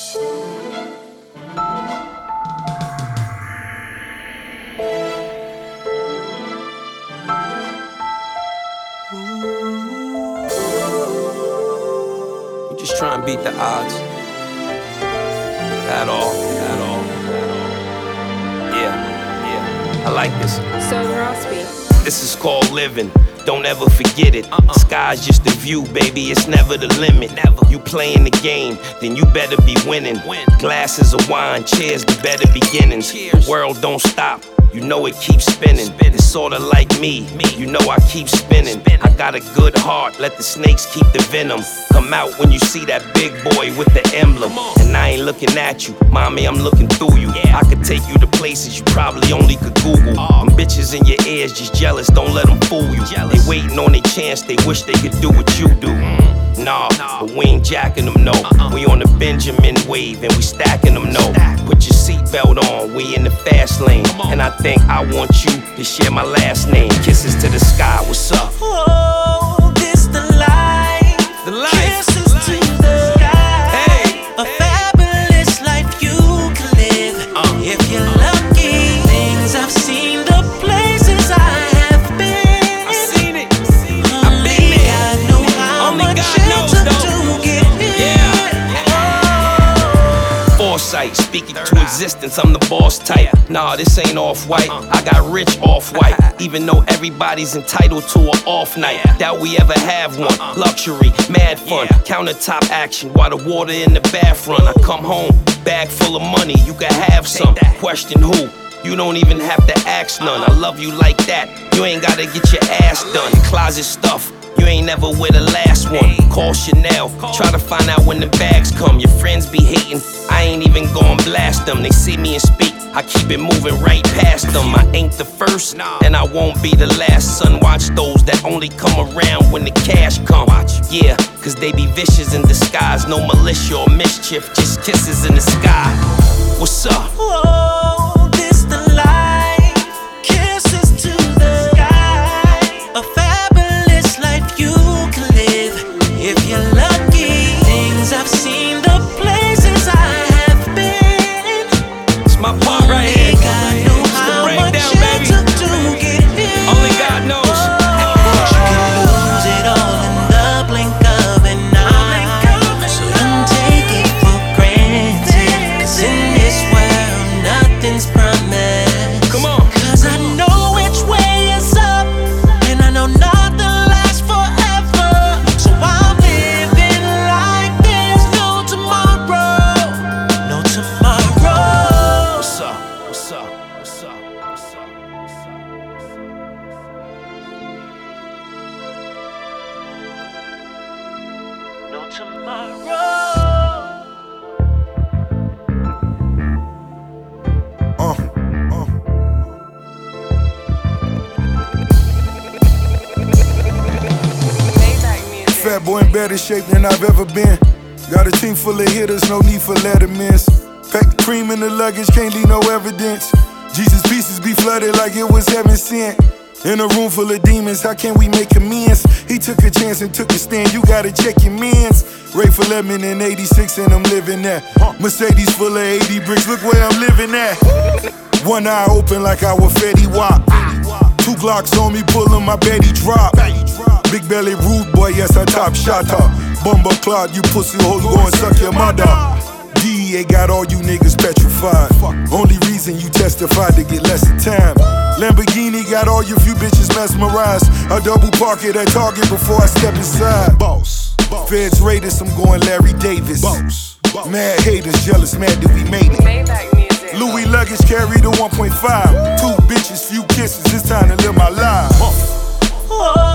You just try and beat the odds. At all. Yeah. I like this. So Rossby. This is called living. Don't ever forget it. Sky's just the view, baby. It's never the limit. You playing the game, then you better be winning. Glasses of wine, cheers to better beginnings. The world don't stop. You know it keeps spinning. It's sorta like me. You know I keep spinning. I got a good heart. Let the snakes keep the venom. Come out when you see that big boy with the emblem. And I ain't looking at you, mommy. I'm looking through you. I could take you to places you probably only could Google. Them bitches in your ears just jealous. Don't let them fool you. They waiting on their chance. They wish they could do what you do. Nah, but we ain't jacking them, no. We on the Benjamin wave and we stacking them, no. Put your seatbelt on, we in the fast lane. And I think I want you to share my last name. Kisses to the sky, what's up? Oh, this the life. The life. Kisses to the sky. Hey. A fabulous life you can live. If you're lucky, things I've seen, the places I have been. I seen it. Only God knew how Only much God it knows, took though. to get here. Foresight, speaking to existence, I'm the boss type. Nah, this ain't off-white, I got rich off-white. Even though everybody's entitled to an off night, doubt we ever have one. Luxury, mad fun, countertop action while the water in the bath run. I come home, bag full of money, you can have some. Question who? You don't even have to ask none. I love you like that, you ain't gotta get your ass done. Closet stuff, you ain't never with the last one. Call Chanel, try to find out when the bags come. Your friends be hating, I ain't even gon' blast them. They see me and speak, I keep it moving right past them. I ain't the first, and I won't be the last. Son, watch those that only come around when the cash come. Yeah, cause they be vicious in disguise. No militia or mischief, just kisses in the sky. What's up? Oh, this the life. Kisses to the sky. A fabulous life you can live. If you're lucky, things I've seen, the places I have been. It's my part right here. Only God knew It's the how much breakdown, it baby. took to get here. Only God knows. But you can lose it all in the blink of an eye. So don't take it for granted. 'Cause in this world, nothing's promised. Come on. 'Cause I know which way is up, and I know nothing lasts forever. So I'm living like there's no tomorrow. No tomorrow. What's up? What's up? What's up? What's up? What's up? No tomorrow. Fat boy in better shape than I've ever been. Got a team full of hitters, no need for lettermans. Pack the cream in the luggage, can't leave no evidence. Jesus' pieces be flooded like it was heaven sent. In a room full of demons, how can we make amends? He took a chance and took a stand, you gotta check your mans. Ray for lemon in 86 and I'm living that. Mercedes full of 80 bricks, look where I'm living at. One eye open like I was Fetty Wap. 2 Glocks on me, pulling my Betty drop. Big belly rude boy, yes I top shotter. Bumba clot, you pussy hoes go and suck your mother. DEA got all you niggas petrified. Only reason you testified to get less of time. Lamborghini got all you few bitches mesmerized. I double park it at Target before I step inside. Boss. Feds raiders, I'm going Larry Davis. Boss. Mad haters, jealous, mad that we made it. Maybach music. Louis luggage carry the 1.5. 2 bitches, few kisses, it's time to live my life. Oh,